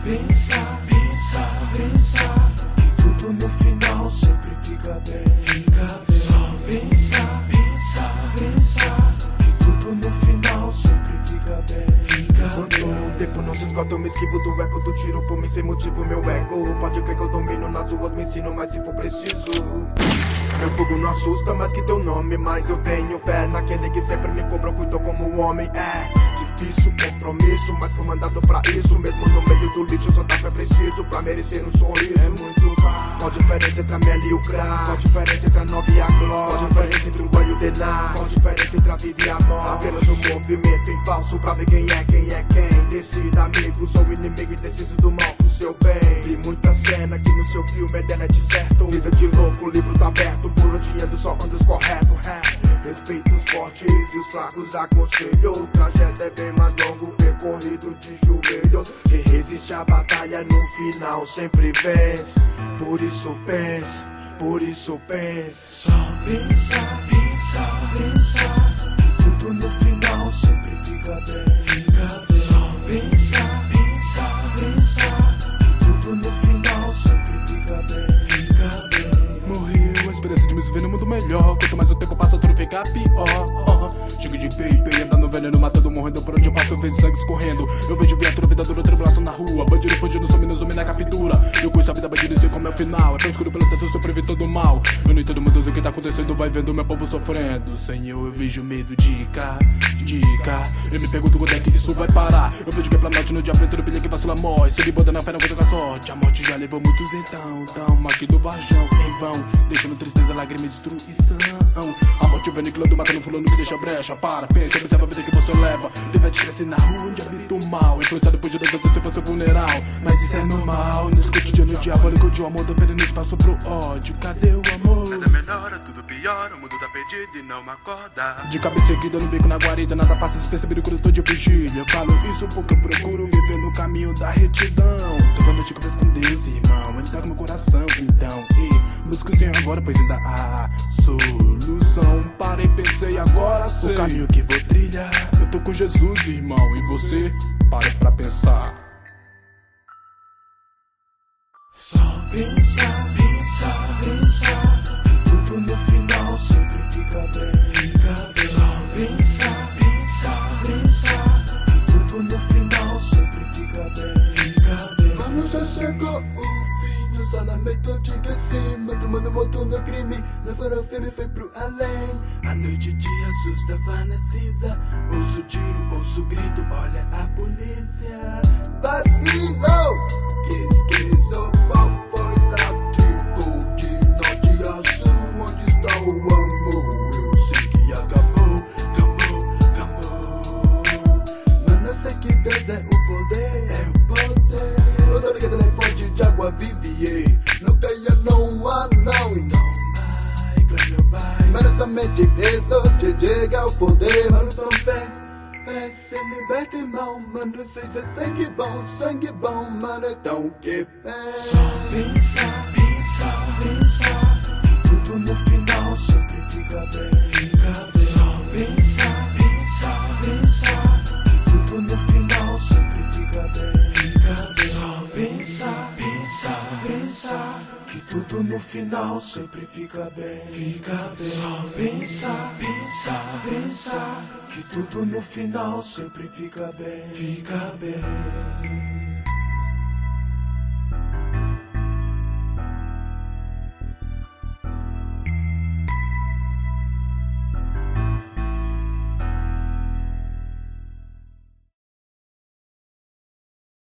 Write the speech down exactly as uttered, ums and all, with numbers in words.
pensar, pensar, pensar que tudo no final sempre fica bem, fica bem. Só pensar, pensar, pensar que tudo no final sempre fica bem, fica bem. Quando o tempo não se esgota, eu me esquivo do eco do tiro por mim sem motivo, meu ego. Pode crer que eu domino nas ruas, me ensino, mas se for preciso. Meu fogo não assusta mais que teu nome, mas eu tenho fé naquele que sempre me cobrou, cuidou como um homem. É difícil compromisso, mas fui mandado pra isso. Mesmo no meio do lixo, só dá fé preciso pra merecer um sorriso. É muito bar. Qual a diferença entre a mel e o crack? Qual a diferença entre a nova e a glória? Qual a diferença entre o banho e o denar? Qual a diferença entre a vida e a morte? Apenas um movimento em falso pra ver quem é quem é quem. Decida amigos ou inimigo indeciso do mal pro seu bem. Vi muita cena que no seu filme é delete certo. Vida de louco, o livro tá aberto. Por onde ando só ando os correto. É. Respeito os fortes e os fracos, aconselho. O trajeto é bem mais longo, percorrido de joelho. Quem resiste à batalha no final sempre vence. Por isso pense, por isso pense. Só pensar, pensar, pensar que tudo no final sempre fica bem, fica bem. Só pensar, pensar, pensar que tudo no final sempre fica bem, fica bem. Morreu a esperança de me ver no mundo melhor. Quanto mais o tempo passa, tudo fica pior. uh, Chego de vape, andando veneno, matando, morrendo. Por onde eu passo, eu vejo sangue escorrendo. Eu vejo viatura, vida dura, tribulação na rua. Bandido fugindo, sumindo, sumindo na captura. Eu conheço a vida bandido e sei como é o final. É tão escuro pelo tanto, eu previ todo mal. Eu não entendo muito o que tá acontecendo, vai vendo meu povo sofrendo. Senhor, eu vejo medo de cá, de cá. Eu me pergunto quando é que isso vai parar. Eu vejo que é planalto no dia aventura, pilha que vacila morre. Se ele bota na fé, não conta com a sorte. A morte já levou muitos então. Tamo aqui do Varjão, em vão, deixando tristeza, lágrima e destruição. A morte vem aniquilando, matando fulano que deixa brecha. Para, pensa, observa a vida que você leva. Pivete cresce na rua onde habita o mal. Influenciado por Judas, você foi seu funeral. Mas isso é normal, nesse cotidiano diabólico de um amor do no espaço pro ódio. Cadê o amor? Nada melhora, tudo piora, o mundo tá perdido e não acorda. De cabeça erguida no bico na guarida, nada passa despercebido quando eu tô de vigília. Eu falo isso porque eu procuro viver no caminho da retidão. Toda noite converso com Deus, irmão, ele tá no meu coração, então. E busco o Senhor agora, pois ainda há solução. Parei, pensei, agora sei o caminho que vou trilhar. Eu tô com Jesus, irmão, e você? Pare pra pensar. Só pensar, pensar, pensar que tudo no final sempre fica bem, fica bem. Só pensar, pensar, pensar que tudo no final sempre fica bem, fica bem. Mano, já chegou o fim, eu só lamento de que sim. Mas o mano voltou no crime, levou o filme, foi pro além. A noite de assusta, cinza. Ouço tiro, ouço grito, olha a polícia. Vacilou, que esqueço, qual foi tático de norte a sul. Onde está o amor? Eu sei que acabou, acabou, acabou. Mano, eu sei que Deus é o poder, é o poder. Eu tô ligado na fonte de água vivier. Não caia, não há não, então vai, clame meu pai. Mano, somente Cristo te chega o poder. Mano, então pense, pense, liberta irmão. Mano, seja sangue bom, sangue bom. Mano, então que pense. Só pensar, pensar, pensar que tudo no final sempre fica bem, fica bem. Só pensar, pensar, pensar que tudo no final sempre fica bem, fica bem. Só pensar, pensar, pensar que tudo no final sempre fica bem, fica bem. Só pensar, pensar, pensar que tudo no final sempre fica bem, fica bem.